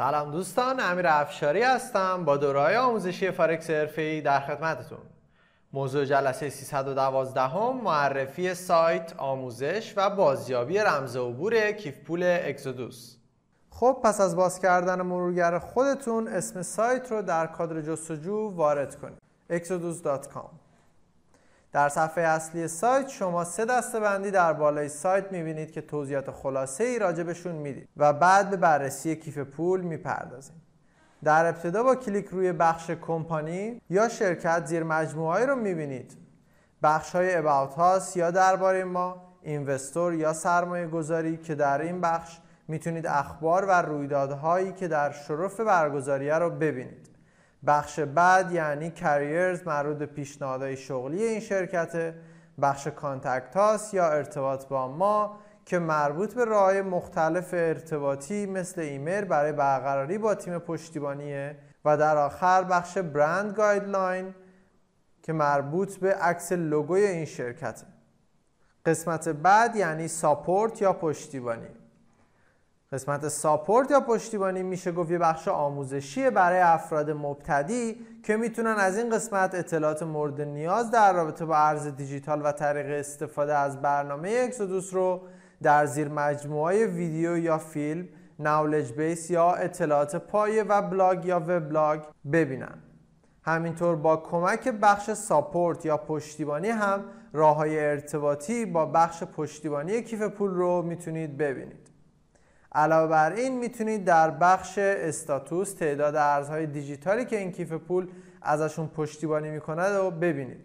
سلام دوستان، امیر افشاری هستم با دوره‌های آموزشی فارکس حرفه‌ای در خدمتتون. موضوع جلسه 312 معرفی سایت، آموزش و بازیابی رمز عبور کیف پول اکسودوس. خب پس از باز کردن مرورگر خودتون اسم سایت رو در کادر جستجو وارد کنید. exodus.com. در صفحه اصلی سایت شما 3 دسته‌بندی در بالای سایت می‌بینید که توضیحات خلاصه‌ای راجبشون میدید و بعد به بررسی کیف پول میپردازیم. در ابتدا با کلیک روی بخش کمپانی یا شرکت زیر مجموعه‌ای رو می‌بینید. بخش‌های About Us یا درباره ما، اینوستور یا سرمایه گذاری که در این بخش میتونید اخبار و رویدادهایی که در شرف برگزاریه رو ببینید. بخش بعد یعنی کریرز مربوط به پیشنهادهای شغلی این شرکته. بخش کانتکت هاست یا ارتباط با ما که مربوط به راه‌های مختلف ارتباطی مثل ایمیل برای برقراری با تیم پشتیبانیه و در آخر بخش برند گایدلاین که مربوط به عکس لوگوی این شرکته. قسمت بعد یعنی ساپورت یا پشتیبانی. قسمت ساپورت یا پشتیبانی میشه گفت یه بخش آموزشی برای افراد مبتدی که میتونن از این قسمت اطلاعات مورد نیاز در رابطه با ارز دیجیتال و طریق استفاده از برنامه اکسودوس رو در زیر مجموعه ویدیو یا فیلم، نالج بیس یا اطلاعات پایه و بلاگ یا وبلاگ ببینن. همینطور با کمک بخش ساپورت یا پشتیبانی هم راه‌های ارتباطی با بخش پشتیبانی کیف پول رو میتونید ببینید. علاوه بر این میتونید در بخش استاتوس تعداد ارزهای دیجیتالی که این کیف پول ازشون پشتیبانی میکنه رو ببینید.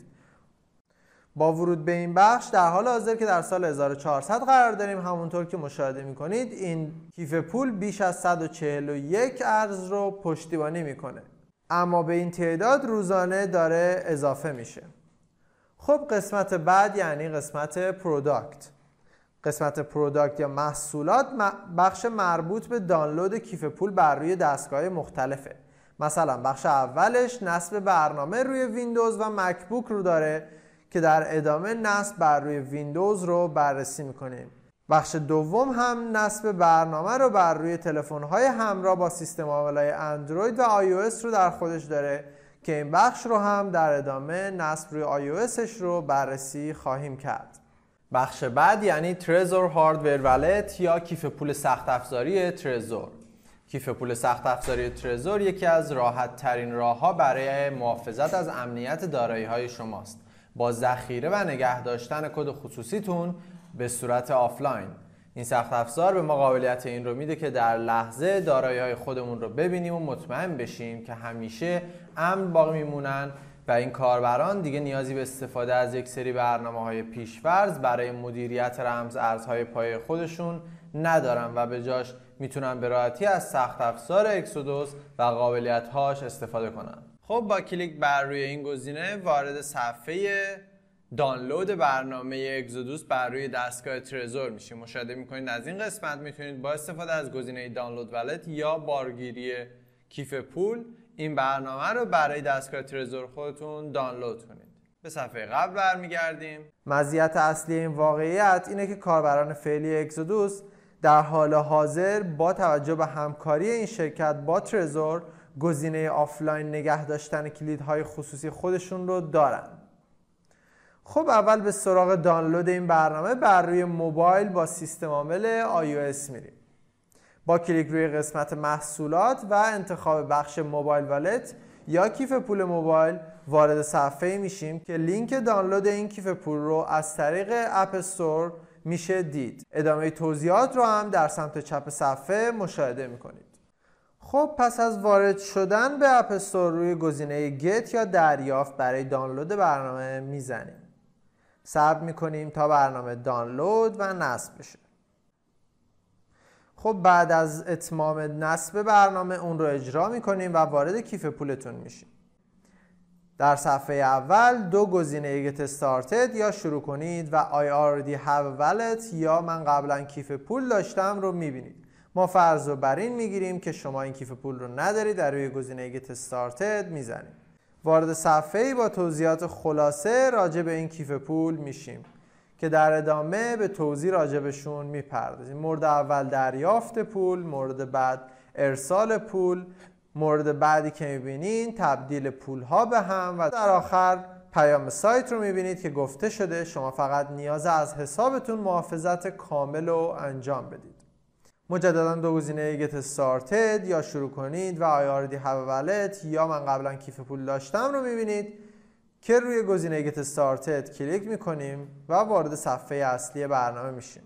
با ورود به این بخش در حال حاضر که در سال 1400 قرار داریم، همونطور که مشاهده میکنید این کیف پول بیش از 141 ارز رو پشتیبانی میکنه، اما به این تعداد روزانه داره اضافه میشه. خب قسمت بعد یعنی قسمت پروداکت. قسمت پروداکت یا محصولات بخش مربوط به دانلود کیف پول بر روی دستگاه مختلفه. مثلا بخش اولش نصب برنامه روی ویندوز و مکبوک رو داره که در ادامه نصب بر روی ویندوز رو بررسی میکنیم. بخش دوم هم نصب برنامه رو بر روی تلفن‌های همراه با سیستم عامل‌های اندروید و iOS رو در خودش داره که این بخش رو هم در ادامه نصب روی iOSش رو بررسی خواهیم کرد. بخش بعد یعنی ترزور هاردور والت یا کیف پول سخت افزاری ترزور. کیف پول سخت افزاری ترزور یکی از راحت ترین راه‌ها برای محافظت از امنیت دارایی‌های شماست با ذخیره و نگه داشتن کد خصوصیتون به صورت آفلاین. این سخت افزار به ما قابلیت این رو میده که در لحظه دارایی‌های خودمون رو ببینیم و مطمئن بشیم که همیشه امن باقی میمونن و این کاربران دیگه نیازی به استفاده از یک سری برنامه‌های پیش‌فرض برای مدیریت رمز ارزهای پایه خودشون ندارن و به جاش میتونن به راحتی از سخت افزار اکسودوس و قابلیت‌هاش استفاده کنن. خب با کلیک بر روی این گزینه وارد صفحه دانلود برنامه اکسودوس بر روی دستگاه ترزور میشیم. مشاهده میکنید از این قسمت میتونید با استفاده از گزینه دانلود والت یا بارگیری کیف پول این برنامه رو برای دستگاه ترزور خودتون دانلود کنید. به صفحه قبل برمیگردیم. مزیت اصلی این واقعیت اینه که کاربران فعلی اکسودوس در حال حاضر با توجه به همکاری این شرکت با ترزور گزینه آفلاین نگه داشتن کلیدهای خصوصی خودشون رو دارن. خب اول به سراغ دانلود این برنامه بر روی موبایل با سیستم عامل iOS میریم. با کلیک روی قسمت محصولات و انتخاب بخش موبایل والت یا کیف پول موبایل وارد صفحه میشیم که لینک دانلود این کیف پول رو از طریق اپ استور میشه دید. ادامه توضیحات رو هم در سمت چپ صفحه مشاهده میکنید. خب پس از وارد شدن به اپ استور روی گزینه گت یا دریافت برای دانلود برنامه میزنیم. صبر میکنیم تا برنامه دانلود و نصب بشه. خب بعد از اتمام نصب برنامه اون رو اجرا میکنیم و وارد کیف پولتون میشیم. در صفحه اول 2 گزینه Get Started یا شروع کنید و I already have a wallet یا من قبلا کیف پول داشتم رو میبینید. ما فرض رو بر این میگیریم که شما این کیف پول رو ندارید، در روی گزینه Get Started میزنید. وارد صفحه‌ای با توضیحات خلاصه راجع به این کیف پول میشیم که در ادامه به توضیح راجبشون میپردازیم. مورد اول دریافت پول، مورد بعد ارسال پول. مورد بعدی که میبینین تبدیل پول ها به هم و در آخر پیام سایت رو میبینید که گفته شده شما فقط نیاز از حسابتون محافظت کامل رو انجام بدید. مجددا دو گزینه Get Started یا شروع کنید و I already have a wallet یا من قبلا کیف پول داشتم رو میبینید که روی گزینه Get Started کلیک میکنیم و وارد صفحه اصلی برنامه میشیم.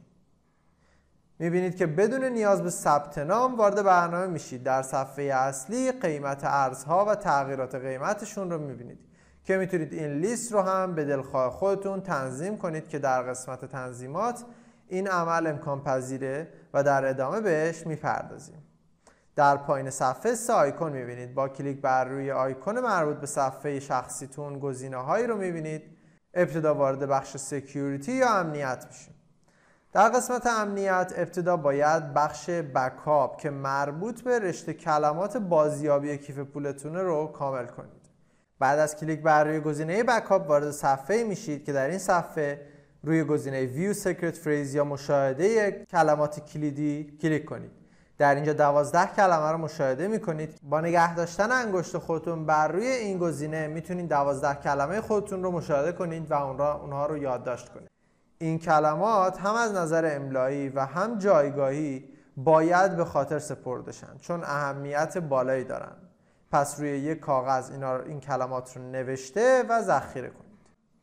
میبینید که بدون نیاز به ثبت نام وارد برنامه میشید. در صفحه اصلی قیمت ارزها و تغییرات قیمتشون رو میبینید که میتونید این لیست رو هم به دلخواه خودتون تنظیم کنید که در قسمت تنظیمات این عمل امکان پذیره و در ادامه بهش میپردازیم. در پایین صفحه 3 آیکون میبینید. با کلیک بر روی آیکون مربوط به صفحه شخصیتون گزینه‌هایی رو میبینید. ابتدا وارد بخش سکیوریتی یا امنیت میشیم. در قسمت امنیت ابتدا باید بخش بکاپ که مربوط به رشته کلمات بازیابی کیف پولتونه رو کامل کنید. بعد از کلیک بر روی گزینه بکاپ وارد صفحه میشید که در این صفحه روی گزینه View Secret Phrase یا مشاهده کلمات کلیدی کلیک کنید. در اینجا 12 کلمه رو مشاهده میکنید. با نگه داشتن انگشت خودتون بر روی این گزینه میتونید 12 کلمه خودتون رو مشاهده کنید و اونها رو یادداشت کنید. این کلمات هم از نظر املایی و هم جایگاهی باید به خاطر سپرده شن چون اهمیت بالایی دارن. پس روی یک کاغذ این کلمات رو نوشته و ذخیره کنید.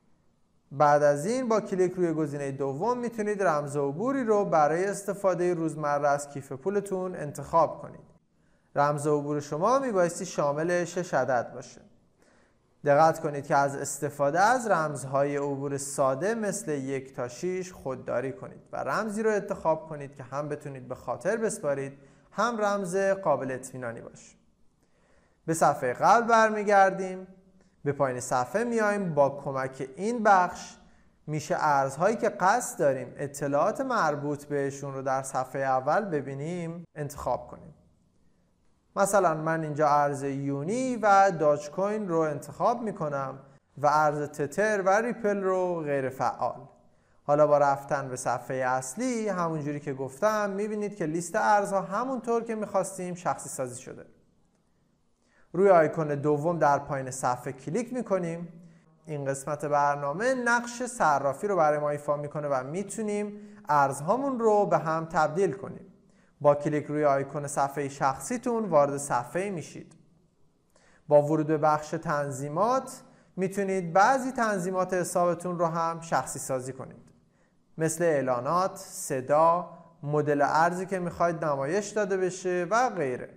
بعد از این با کلیک روی گزینه دوم میتونید رمز عبوری رو برای استفاده روزمره از کیف پولتون انتخاب کنید. رمز عبور شما میبایستی شامل 6 عدد باشه. دقت کنید که از استفاده از رمزهای عبور ساده مثل 1 تا 6 خودداری کنید و رمزی رو انتخاب کنید که هم بتونید به خاطر بسپارید هم رمز قابل اطمینانی باشه. به صفحه قبل برمیگردیم. به پایین صفحه میایم. با کمک این بخش میشه ارزهایی که قصد داریم اطلاعات مربوط بهشون رو در صفحه اول ببینیم انتخاب کنیم. مثلا من اینجا ارز یونی و داج کوین رو انتخاب میکنم و ارز تتر و ریپل رو غیر فعال. حالا با رفتن به صفحه اصلی همونجوری که گفتم میبینید که لیست ارزها همونطور که میخواستیم شخصی سازی شده. روی آیکون دوم در پایین صفحه کلیک میکنیم. این قسمت برنامه نقش صرافی رو برای ما ایفا میکنه و میتونیم ارزهامون رو به هم تبدیل کنیم. با کلیک روی آیکون صفحه شخصیتون وارد صفحه میشید. با ورود به بخش تنظیمات میتونید بعضی تنظیمات حسابتون رو هم شخصی سازی کنید. مثل اعلانات، صدا، مدل ارزی که میخواید نمایش داده بشه و غیره.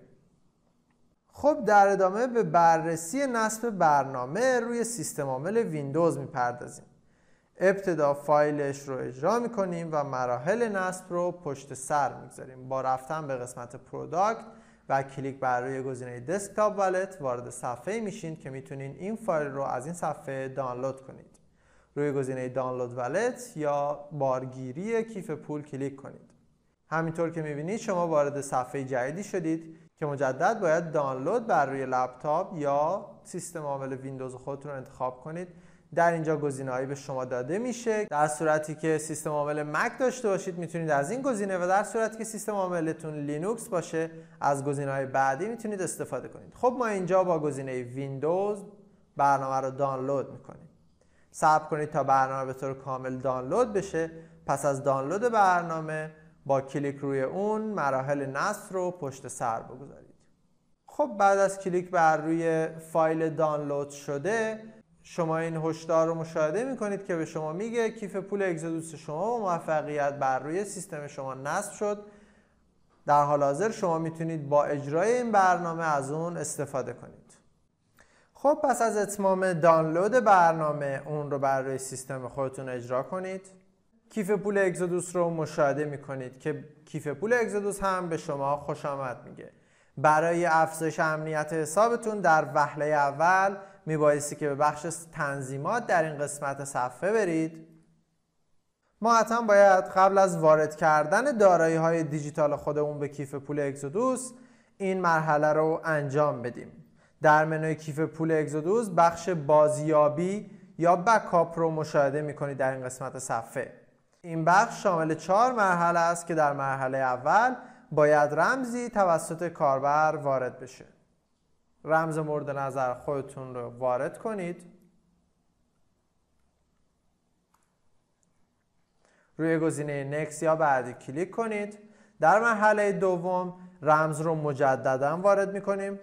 خب در ادامه به بررسی نصب برنامه روی سیستم عامل ویندوز میپردازیم. ابتدا فایلش رو اجرا میکنیم و مراحل نصب رو پشت سر میگذاریم. با رفتن به قسمت پروداکت و کلیک بر روی گزینه دسکتاپ والت وارد صفحه میشین که میتونین این فایل رو از این صفحه دانلود کنید. روی گزینه دانلود والت یا بارگیری کیف پول کلیک کنید. همینطور که میبینید شما وارد صفحه جدیدی شدید که مجدد باید دانلود بر روی لپتاپ یا سیستم عامل ویندوز خودتون رو انتخاب کنید. در اینجا گزینه‌هایی به شما داده میشه. در صورتی که سیستم عامل مک داشته باشید میتونید از این گزینه و در صورتی که سیستم عاملتون لینوکس باشه از گزینه‌های بعدی میتونید استفاده کنید. خب ما اینجا با گزینه ویندوز برنامه رو دانلود میکنیم. صبر کنید تا برنامه به طور کامل دانلود بشه. پس از دانلود برنامه با کلیک روی اون مراحل نصب رو پشت سر بگذارید. خب بعد از کلیک بر روی فایل دانلود شده شما این هشدار رو مشاهده میکنید که به شما میگه کیف پول اگزودوس شما با موفقیت بر روی سیستم شما نصب شد. در حال حاضر شما میتونید با اجرای این برنامه از اون استفاده کنید. خب پس از اتمام دانلود برنامه اون رو بر روی سیستم خودتون اجرا کنید. کیف پول اگزودوس رو مشاهده میکنید که کیف پول اگزودوس هم به شما خوش آمد میگه. برای افزایش امنیت حسابتون در وهله اول میبایستی که به بخش تنظیمات در این قسمت صفحه برید. ما حتما باید قبل از وارد کردن دارایی‌های دیجیتال خودمون به کیف پول اگزودوس این مرحله رو انجام بدیم. در منوی کیف پول اگزودوس بخش بازیابی یا بکاپ رو مشاهده میکنید در این قسمت صفحه. این بخش شامل 4 مرحله است که در مرحله اول باید رمزی توسط کاربر وارد بشه. رمز مورد نظر خودتون رو وارد کنید. روی گزینه Next یا بعدی کلیک کنید. در مرحله دوم رمز رو مجددا وارد می‌کنیم.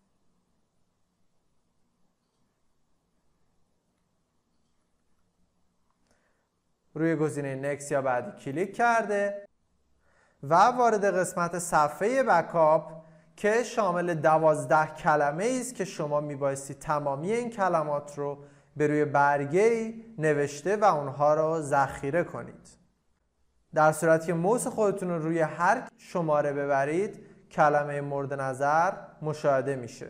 روی گزینه Next یا بعدی کلیک کرده و وارد قسمت صفحه بکاپ که شامل 12 کلمه است که شما میبایستی تمامی این کلمات رو به روی برگه نوشته و اونها رو ذخیره کنید. در صورتی که موس خودتون رو روی هر شماره ببرید کلمه مورد نظر مشاهده میشه.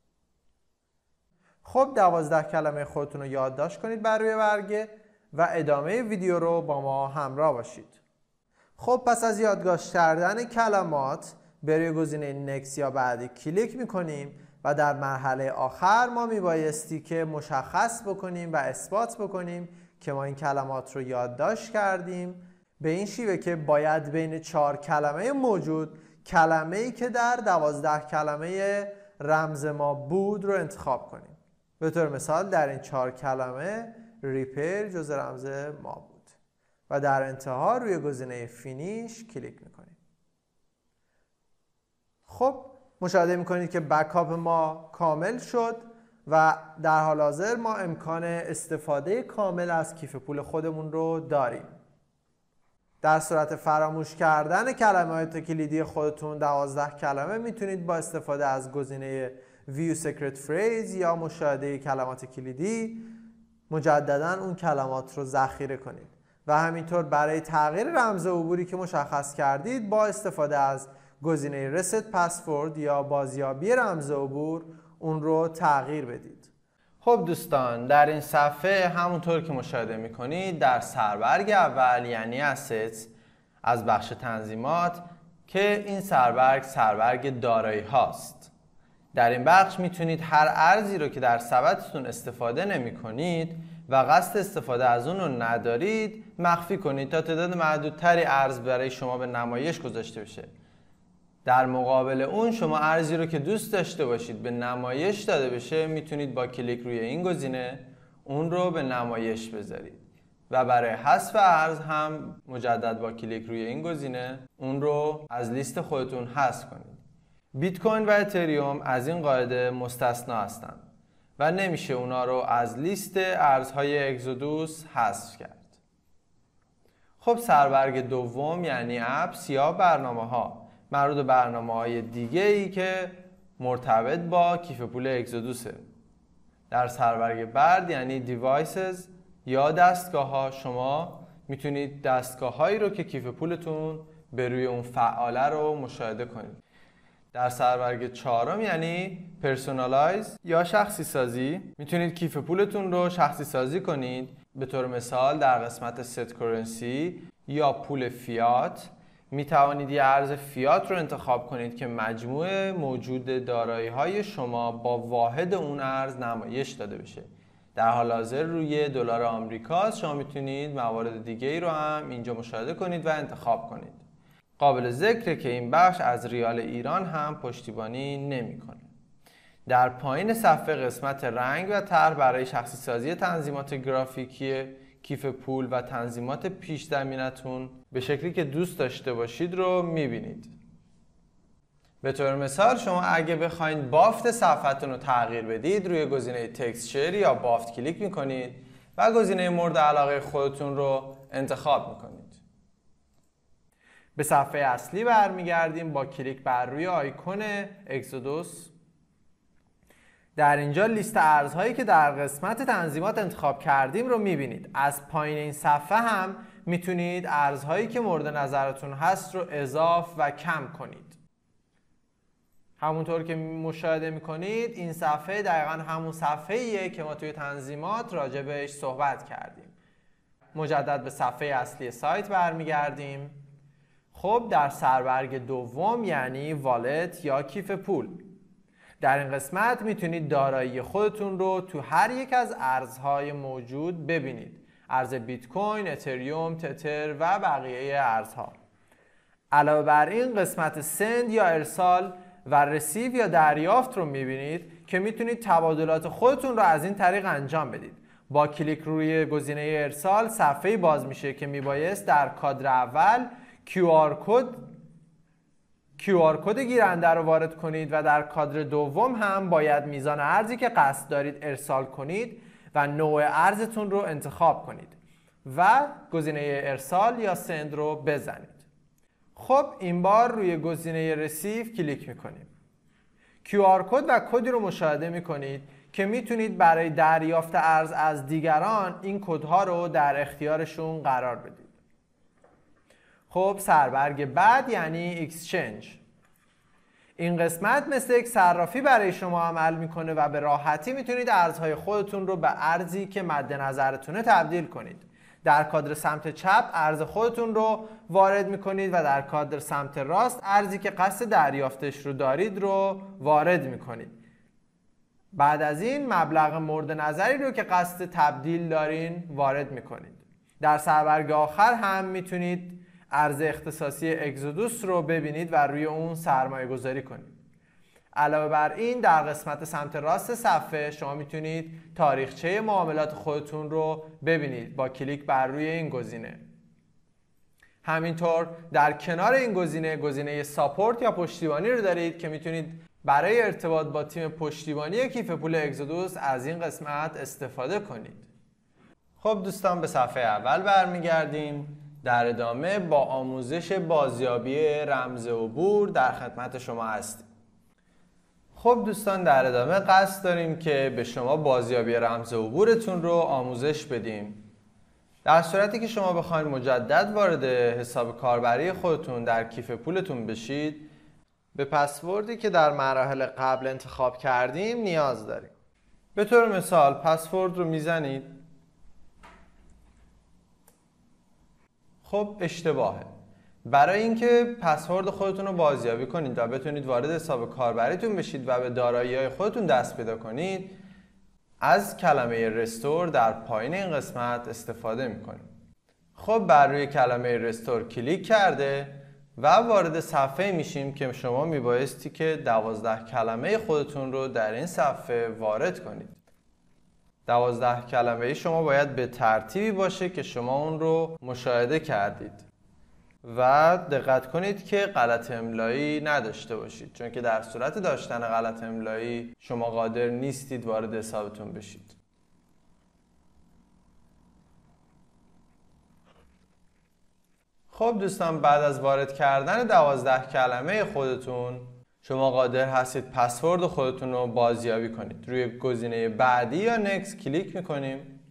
خب 12 کلمه خودتون رو یادداشت کنید بر روی برگه و ادامه ویدیو رو با ما همراه باشید. خب پس از یادداشت کردن کلمات به روی گزینه Next یا بعدی کلیک میکنیم و در مرحله آخر ما میبایستی که مشخص بکنیم و اثبات بکنیم که ما این کلمات رو یادداشت کردیم، به این شیوه که باید بین 4 کلمه موجود کلمه‌ای که در 12 کلمه رمز ما بود رو انتخاب کنیم. به طور مثال در این 4 کلمه ریپیر جزء رمز ما بود و در انتها روی گزینه فینیش کلیک میکنیم. خب مشاهده میکنید که بکاپ ما کامل شد و در حال حاضر ما امکان استفاده کامل از کیف پول خودمون رو داریم. در صورت فراموش کردن کلمات کلیدی خودتون 12 کلمه میتونید با استفاده از گزینه View Secret Phrase یا مشاهده کلمات کلیدی مجددا اون کلمات رو ذخیره کنید و همینطور برای تغییر رمز عبوری که مشخص کردید با استفاده از گزینه Reset Password یا بازیابی رمز عبور اون رو تغییر بدید. خب دوستان، در این صفحه همونطور که مشاهده میکنید در سربرگ اول یعنی Assets از بخش تنظیمات که این سربرگ دارایی هاست. در این بخش میتونید هر ارزی رو که در سبدتون استفاده نمی کنید و قصد استفاده از اون رو ندارید مخفی کنید تا تعداد محدودتری ارز برای شما به نمایش گذاشته بشه. در مقابل اون شما ارزی رو که دوست داشته باشید به نمایش داده بشه میتونید با کلیک روی این گزینه اون رو به نمایش بذارید و برای حذف ارز هم مجدد با کلیک روی این گزینه اون رو از لیست خودتون حذف کنید. بیت کوین و اتریوم از این قاعده مستثنا هستند و نمیشه اونا رو از لیست ارزهای اگزودوس حذف کرد. خب سربرگ دوم یعنی اپس یا برنامه‌ها مربوط به برنامه‌های دیگه‌ای که مرتبط با کیف پول اگزودوسه. در سربرگ بعد یعنی دیوایسز یا دستگاه‌ها شما میتونید دستگاه‌هایی رو که کیف پولتون به روی اون فعاله رو مشاهده کنید. در سربرگ چهارم یعنی پرسونالایز یا شخصی سازی میتونید کیف پولتون رو شخصی سازی کنید. به طور مثال در قسمت ست کرنسی یا پول فیات می توانید یه ارز فیات رو انتخاب کنید که مجموع موجود دارایی‌های شما با واحد اون ارز نمایش داده بشه. در حال حاضر روی دلار آمریکا شما میتونید موارد دیگه‌ای رو هم اینجا مشاهده کنید و انتخاب کنید. قابل ذکره که این بخش از ریال ایران هم پشتیبانی نمی‌کنه. در پایین صفحه قسمت رنگ و طرح برای شخصی سازی تنظیمات گرافیکی کیف پول و تنظیمات پیش زمینتون به شکلی که دوست داشته باشید رو میبینید. به طور مثال شما اگه بخواید بافت صفحتون رو تغییر بدید روی گزینه تکسچر یا بافت کلیک میکنید و گزینه مورد علاقه خودتون رو انتخاب میکنید. به صفحه اصلی برمیگردیم با کلیک بر روی آیکون اگزودوس. در اینجا لیست ارزهایی که در قسمت تنظیمات انتخاب کردیم رو میبینید. از پایین این صفحه هم میتونید ارزهایی که مورد نظرتون هست رو اضافه و کم کنید. همونطور که مشاهده میکنید این صفحه دقیقا همون صفحه‌ایه که ما توی تنظیمات راجع بهش صحبت کردیم. مجدد به صفحه اصلی سایت برمیگردیم. خب در سربرگ دوم یعنی والت یا کیف پول، در این قسمت میتونید دارایی خودتون رو تو هر یک از ارزهای موجود ببینید. ارز بیت کوین، اتریوم، تتر و بقیه ارزها. علاوه بر این قسمت سند یا ارسال و رسیو یا دریافت رو میبینید که میتونید تبادلات خودتون رو از این طریق انجام بدید. با کلیک روی گزینه ارسال صفحه‌ای باز میشه که میبایست در کادر اول QR کد گیرنده رو وارد کنید و در کادر دوم هم باید میزان ارزی که قصد دارید ارسال کنید و نوع ارزتون رو انتخاب کنید و گزینه ارسال یا سند رو بزنید. خب این بار روی گزینه رسیو کلیک میکنیم. QR کد و کدی رو مشاهده میکنید که میتونید برای دریافت ارز از دیگران این کدها رو در اختیارشون قرار بدید. خب سربرگ بعد یعنی اکسچنج. این قسمت مثل یک صرافی برای شما عمل میکنه و به راحتی میتونید ارزهای خودتون رو به ارزی که مد نظرتونه تبدیل کنید. در کادر سمت چپ ارز خودتون رو وارد میکنید و در کادر سمت راست ارزی که قصد دریافتش رو دارید رو وارد میکنید. بعد از این مبلغ مورد نظری رو که قصد تبدیل دارین وارد میکنید. در سربرگ آخر هم میتونید ارز اختصاصی اگزودوس رو ببینید و روی اون سرمایه گذاری کنید. علاوه بر این در قسمت سمت راست صفحه شما میتونید تاریخچه معاملات خودتون رو ببینید با کلیک بر روی این گزینه. همینطور در کنار این گزینه ساپورت یا پشتیبانی رو دارید که میتونید برای ارتباط با تیم پشتیبانی کیف پول اگزودوس از این قسمت استفاده کنید. خب دوستان به صفحه اول برمیگردیم. در ادامه با آموزش بازیابی رمز عبور در خدمت شما هستیم. خب دوستان در ادامه قصد داریم که به شما بازیابی رمز عبورتون رو آموزش بدیم. در صورتی که شما بخواید مجدد وارد حساب کاربری خودتون در کیف پولتون بشید، به پسوردی که در مراحل قبل انتخاب کردیم نیاز داریم. به طور مثال پسورد رو میزنید. خب اشتباهه. برای اینکه پسورد خودتون رو بازیابی کنید و بتونید وارد حساب کاربریتون بشید و به دارایی‌های خودتون دست پیدا کنید، از کلمه رستور در پایین این قسمت استفاده میکنید. خب بر روی کلمه رستور کلیک کرده و وارد صفحه میشیم که شما میبایستی که 12 کلمه خودتون رو در این صفحه وارد کنید. 12 کلمه شما باید به ترتیبی باشه که شما اون رو مشاهده کردید و دقت کنید که غلط املایی نداشته باشید، چون که در صورت داشتن غلط املایی شما قادر نیستید وارد حسابتون بشید. خب دوستان بعد از وارد کردن 12 کلمه خودتون شما قادر هستید پسورد خودتون رو بازیابی کنید. روی گزینه بعدی یا نکست کلیک میکنیم.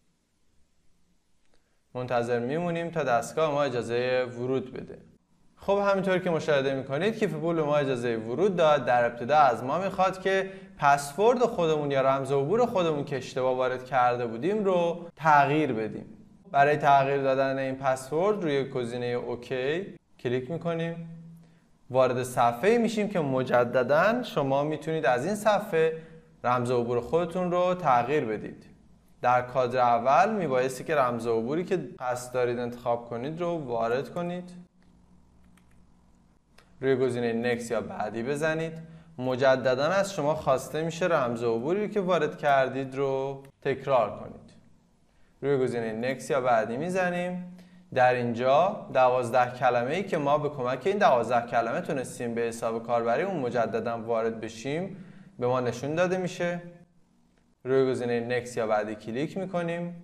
منتظر میمونیم تا دستگاه ما اجازه ورود بده. خب همینطور که مشاهده میکنید کیف پول ما اجازه ورود داد. در ابتدا از ما میخواد که پسورد خودمون یا رمز عبور خودمون که اشتباه وارد کرده بودیم رو تغییر بدیم. برای تغییر دادن این پسورد روی گزینه اوکی کلیک میکنیم. وارد صفحه میشیم که مجددا شما میتونید از این صفحه رمز عبور خودتون رو تغییر بدید. در کادر اول میبایستی که رمز عبوری که قصد دارید انتخاب کنید رو وارد کنید. روی گزینه نکست یا بعدی بزنید. مجددا از شما خواسته میشه رمز عبوری که وارد کردید رو تکرار کنید. روی گزینه نکست یا بعدی میزنیم. در اینجا 12 کلمه‌ای که ما به کمک این 12 کلمه تونستیم به حساب کاربری اون مجددا وارد بشیم به ما نشون داده میشه. روی گزینه نکست یا بعدی کلیک میکنیم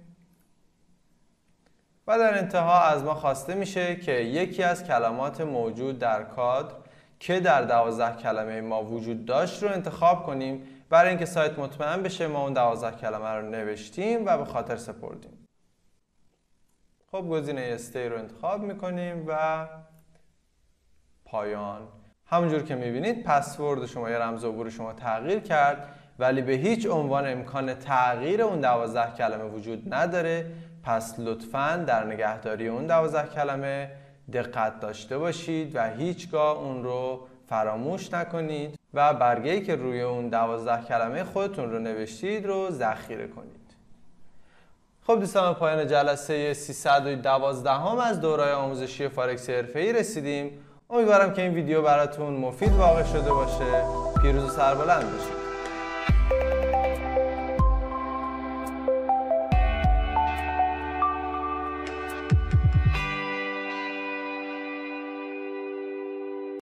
و در انتها از ما خواسته میشه که یکی از کلمات موجود در کادر که در 12 کلمه ما وجود داشت رو انتخاب کنیم. برای اینکه سایت مطمئن بشه ما اون 12 کلمه رو نوشتیم و به خاطر سپردیم. خب گزینه استی رو انتخاب میکنیم و پایان. همونجور که میبینید پسورد شما یا رمز عبور شما تغییر کرد، ولی به هیچ عنوان امکان تغییر اون 12 کلمه وجود نداره. پس لطفاً در نگهداری اون 12 کلمه دقت داشته باشید و هیچگاه اون رو فراموش نکنید و برگه‌ای که روی اون 12 کلمه خودتون رو نوشتید رو ذخیره کنید. خب دوستان پایان جلسه 312 از دوره‌های آموزشی فارکس حرفه‌ای رسیدیم. امیدوارم که این ویدیو براتون مفید واقع شده باشه. پیروز و سربلند باشید.